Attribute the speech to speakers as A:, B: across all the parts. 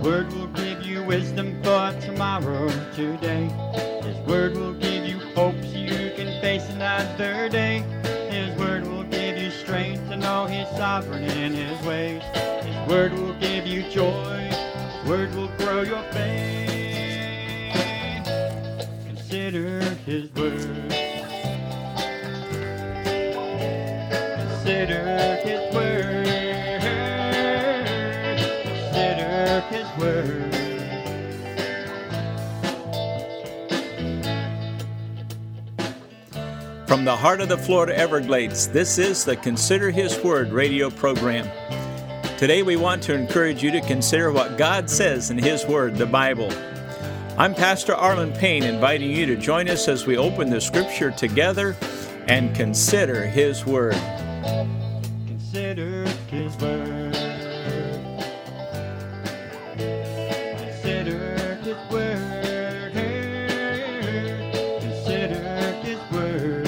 A: Word will give you wisdom for tomorrow, today. His Word will give you hope so you can face another day. His Word will give you strength to know He's sovereign in His ways. His Word will give you joy. His Word will grow your faith. Consider His Word. Consider His Word. Consider His Word.
B: From the heart of the Florida Everglades, this is the Consider His Word radio program. Today we want to encourage you to consider what God says in His Word, the Bible. I'm Pastor Arlen Payne, inviting you to join us as we open the Scripture together and consider His Word.
A: Consider His Word. Consider His Word. Consider His Word.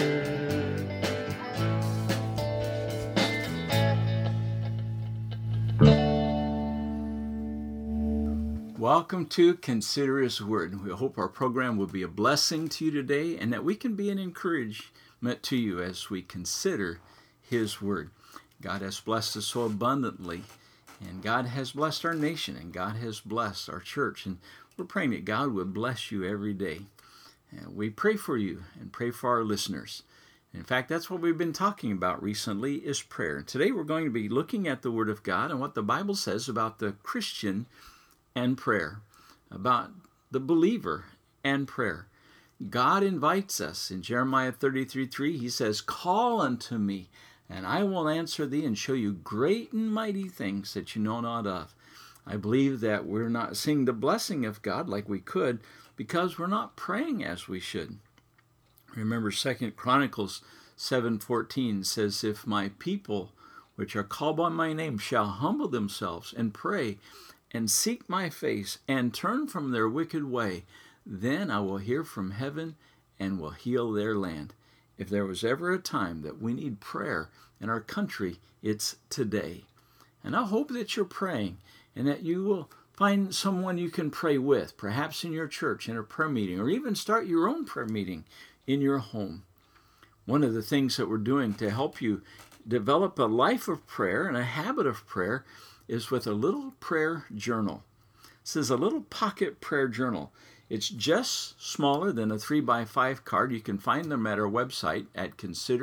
B: Welcome to Consider His Word. We hope our program will be a blessing to you today and that we can be an encouragement to you as we consider His Word. God has blessed us so abundantly, and God has blessed our nation, and God has blessed our church, and we're praying that God would bless you every day. And we pray for you and pray for our listeners. In fact, that's what we've been talking about recently is prayer. Today we're going to be looking at the Word of God and what the Bible says about the Christian and prayer, about the believer and prayer. God invites us. In Jeremiah 33:3, He says, "Call unto me, and I will answer thee and show you great and mighty things that you know not of." I believe that we're not seeing the blessing of God like we could because we're not praying as we should. Remember 2 Chronicles 7:14 says, "If my people, which are called by my name, shall humble themselves and pray and seek my face and turn from their wicked way, then I will hear from heaven and will heal their land." If there was ever a time that we need prayer in our country, it's today. And I hope that you're praying and that you will find someone you can pray with, perhaps in your church, in a prayer meeting, or even start your own prayer meeting in your home. One of the things that we're doing to help you develop a life of prayer and a habit of prayer is with a little prayer journal. This is a little pocket prayer journal. It's just smaller than a 3x5 card. You can find them at our website at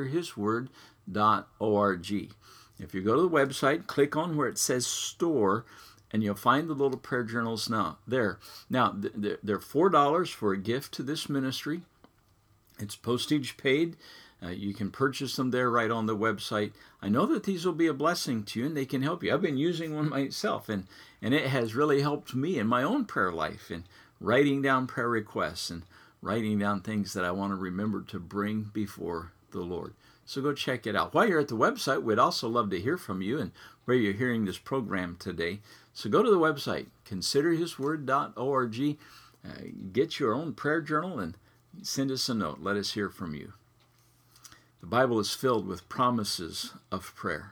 B: considerhisword.org. If you go to the website, click on where it says store, and you'll find the little prayer journals there. Now, they're $4 for a gift to this ministry. It's postage paid. You can purchase them there right on the website. I know that these will be a blessing to you and they can help you. I've been using one myself, and it has really helped me in my own prayer life and writing down prayer requests and writing down things that I want to remember to bring before the Lord. So go check it out. While you're at the website, we'd also love to hear from you and where you're hearing this program today. So go to the website, considerhisword.org. Get your own prayer journal and send us a note. Let us hear from you. The Bible is filled with promises of prayer.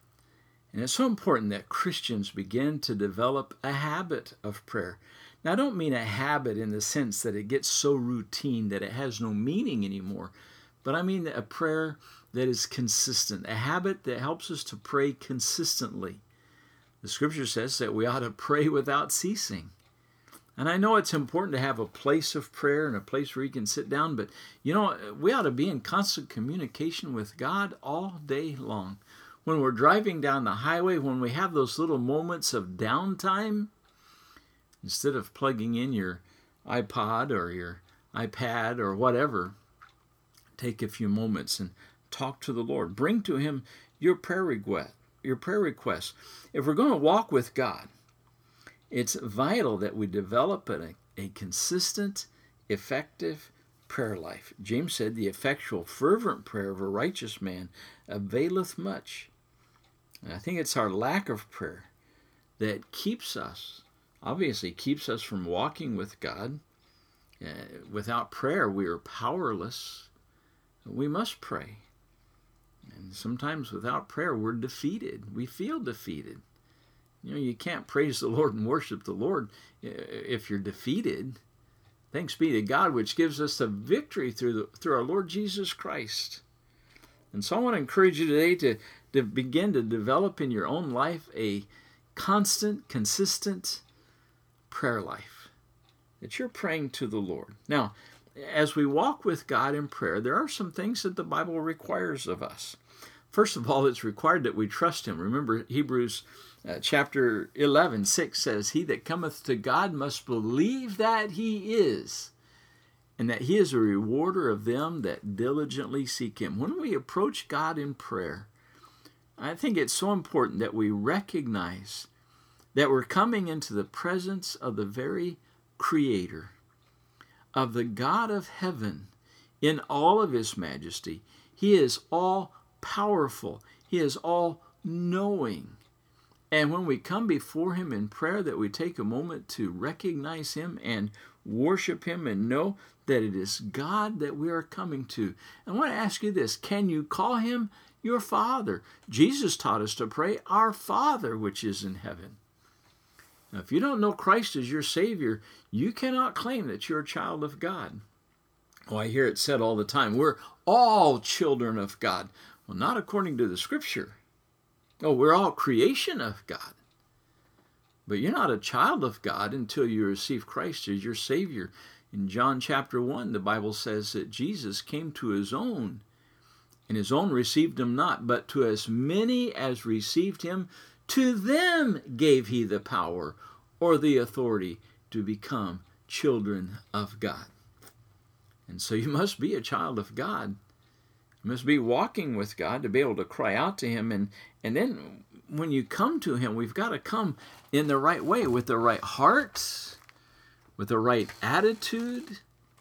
B: And it's so important that Christians begin to develop a habit of prayer. Now, I don't mean a habit in the sense that it gets so routine that it has no meaning anymore, but I mean a prayer that is consistent, a habit that helps us to pray consistently. The Scripture says that we ought to pray without ceasing. And I know it's important to have a place of prayer and a place where you can sit down, but we ought to be in constant communication with God all day long. When we're driving down the highway, when we have those little moments of downtime, instead of plugging in your iPod or your iPad or whatever, take a few moments and talk to the Lord. Bring to Him your prayer requests. If we're going to walk with God, it's vital that we develop a consistent, effective prayer life. James said, "The effectual, fervent prayer of a righteous man availeth much." And I think it's our lack of prayer that keeps us from walking with God. Without prayer, we are powerless. We must pray. And sometimes without prayer, we're defeated. We feel defeated. You can't praise the Lord and worship the Lord if you're defeated. Thanks be to God, which gives us the victory through our Lord Jesus Christ. And so I want to encourage you today to begin to develop in your own life a constant, consistent prayer life, that you're praying to the Lord. Now, as we walk with God in prayer, there are some things that the Bible requires of us. First of all, it's required that we trust Him. Remember, Hebrews chapter 11:6 says, "He that cometh to God must believe that He is, and that He is a rewarder of them that diligently seek Him." When we approach God in prayer, I think it's so important that we recognize that we're coming into the presence of the very Creator, of the God of heaven in all of His majesty. He is all powerful. He is all knowing. And when we come before Him in prayer, that we take a moment to recognize Him and worship Him and know that it is God that we are coming to. I want to ask you this: can you call Him your Father? Jesus taught us to pray, "Our Father which is in heaven." Now, if you don't know Christ as your Savior, you cannot claim that you're a child of God. Oh, I hear it said all the time, we're all children of God. Well, not according to the Scripture. Oh, we're all creation of God. But you're not a child of God until you receive Christ as your Savior. In John chapter 1, the Bible says that Jesus came to His own, and His own received Him not, but to as many as received Him, to them gave He the power or the authority to become children of God. And so you must be a child of God. You must be walking with God to be able to cry out to Him. And then when you come to Him, we've got to come in the right way, with the right heart, with the right attitude.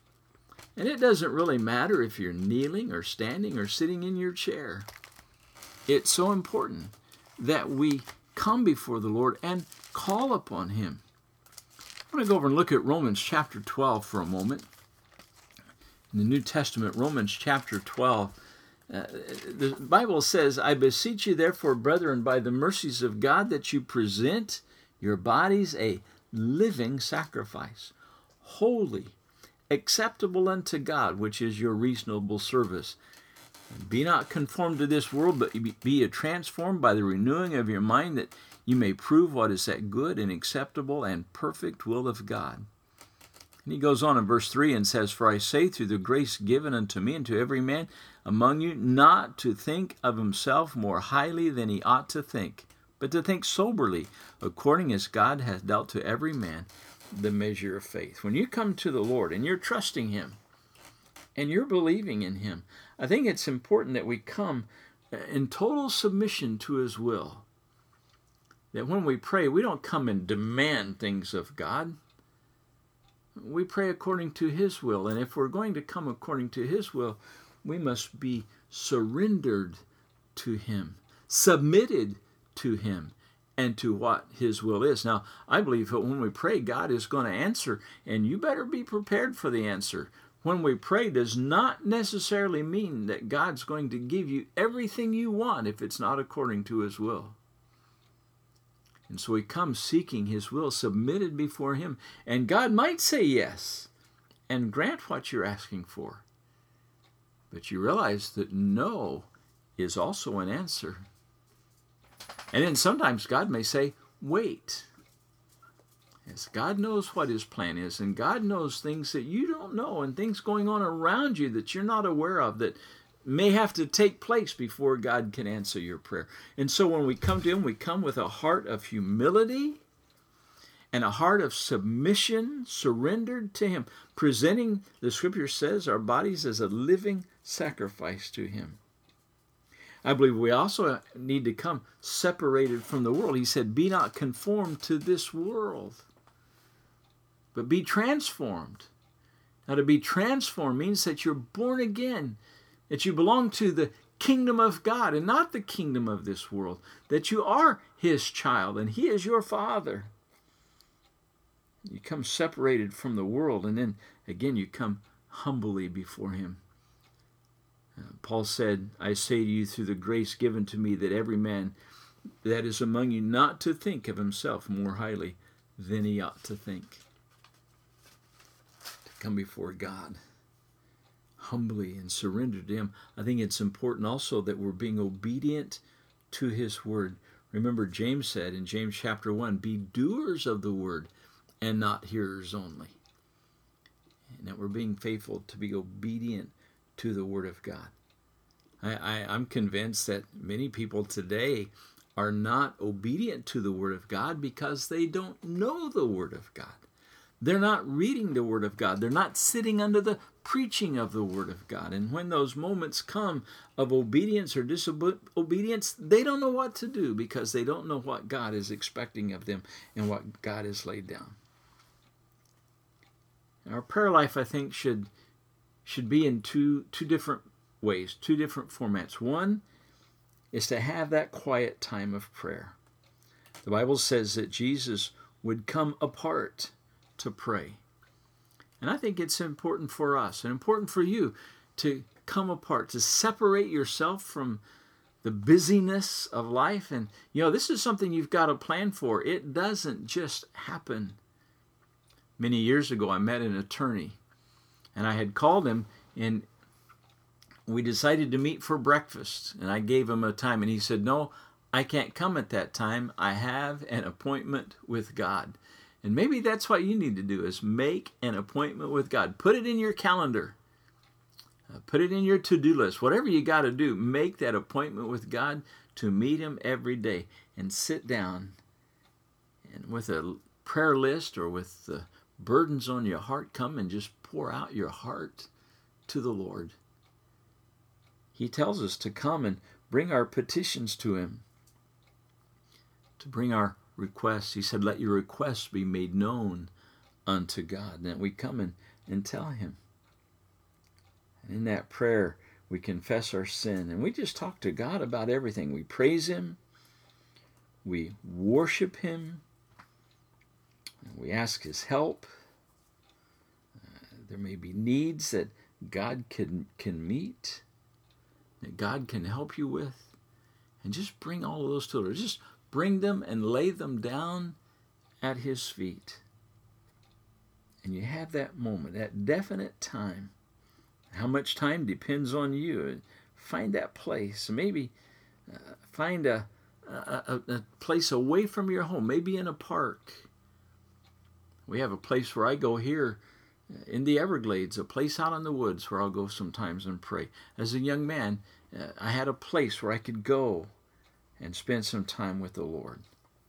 B: And it doesn't really matter if you're kneeling or standing or sitting in your chair. It's so important that we come before the Lord and call upon Him. I'm going to go over and look at Romans chapter 12 for a moment. In the New Testament, Romans chapter 12, the Bible says, "I beseech you therefore, brethren, by the mercies of God, that you present your bodies a living sacrifice, holy, acceptable unto God, which is your reasonable service. Be not conformed to this world, but be transformed by the renewing of your mind, that you may prove what is that good and acceptable and perfect will of God." And he goes on in verse 3 and says, "For I say, through the grace given unto me and to every man among you, not to think of himself more highly than he ought to think, but to think soberly, according as God hath dealt to every man the measure of faith." When you come to the Lord and you're trusting Him and you're believing in Him, I think it's important that we come in total submission to His will. That when we pray, we don't come and demand things of God. We pray according to His will. And if we're going to come according to His will, we must be surrendered to Him, submitted to Him, and to what His will is. Now, I believe that when we pray, God is going to answer, and you better be prepared for the answer. When we pray does not necessarily mean that God's going to give you everything you want if it's not according to His will. And so we come seeking His will, submitted before Him. And God might say yes and grant what you're asking for. But you realize that no is also an answer. And then sometimes God may say, wait. Yes, God knows what His plan is, and God knows things that you don't know, and things going on around you that you're not aware of, that may have to take place before God can answer your prayer. And so when we come to Him, we come with a heart of humility and a heart of submission, surrendered to Him, presenting, the Scripture says, our bodies as a living sacrifice to Him. I believe we also need to come separated from the world. He said, "Be not conformed to this world, but be transformed." Now, to be transformed means that you're born again, that you belong to the kingdom of God and not the kingdom of this world, that you are His child and He is your Father. You come separated from the world, and then again you come humbly before Him. Paul said, "I say to you through the grace given to me, that every man that is among you not to think of himself more highly than he ought to think. To come before God humbly and surrender to him. I think it's important also that we're being obedient to his word. Remember, James said in James chapter 1, be doers of the word and not hearers only. And that we're being faithful to be obedient to the word of God. I'm convinced that many people today are not obedient to the word of God because they don't know the word of God. They're not reading the word of God. They're not sitting under the preaching of the word of God. And when those moments come of obedience or disobedience, they don't know what to do because they don't know what God is expecting of them and what God has laid down. Our prayer life, I think, should be in two different ways, two different formats. One is to have that quiet time of prayer. The Bible says that Jesus would come apart to pray. And I think it's important for us and important for you to come apart, to separate yourself from the busyness of life. And, this is something you've got to plan for. It doesn't just happen. Many years ago, I met an attorney, and I had called him, and we decided to meet for breakfast. And I gave him a time, and he said, no, I can't come at that time. I have an appointment with God. And maybe that's what you need to do, is make an appointment with God. Put it in your calendar. Put it in your to-do list. Whatever you got to do, make that appointment with God to meet him every day. And sit down and with a prayer list or with the burdens on your heart, come and just pour out your heart to the Lord. He tells us to come and bring our petitions to him, to bring our requests. He said, let your requests be made known unto God. And that we come and tell him. And in that prayer, we confess our sin. And we just talk to God about everything. We praise him. We worship him. And we ask his help. There may be needs that God can meet, that God can help you with. And just bring all of those to the Lord. Just bring them and lay them down at his feet. And you have that moment, that definite time. How much time depends on you. Find that place. Maybe find a place away from your home, maybe in a park. We have a place where I go here in the Everglades, a place out in the woods where I'll go sometimes and pray. As a young man, I had a place where I could go and spend some time with the Lord.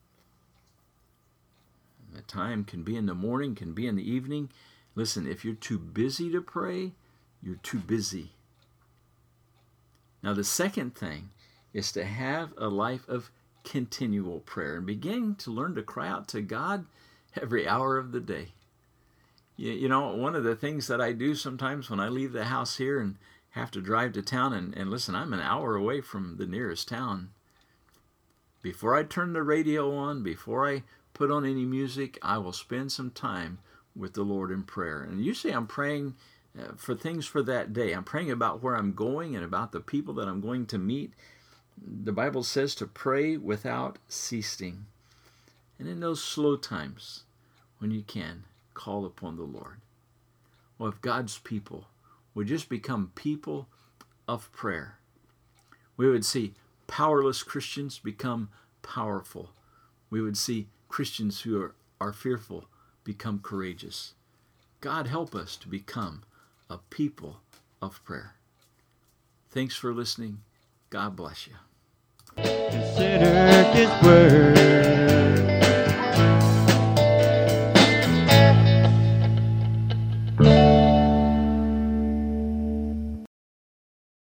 B: And the time can be in the morning, can be in the evening. Listen, if you're too busy to pray, you're too busy. Now, the second thing is to have a life of continual prayer and begin to learn to cry out to God every hour of the day. One of the things that I do sometimes when I leave the house here and have to drive to town, and listen, I'm an hour away from the nearest town. Before I turn the radio on, before I put on any music, I will spend some time with the Lord in prayer. And usually I'm praying for things for that day. I'm praying about where I'm going and about the people that I'm going to meet. The Bible says to pray without ceasing. And in those slow times, when you can, call upon the Lord. Well, if God's people would just become people of prayer, we would see powerless Christians become powerful. We would see Christians who are fearful become courageous. God help us to become a people of prayer. Thanks for listening. God bless you.
A: Consider his word.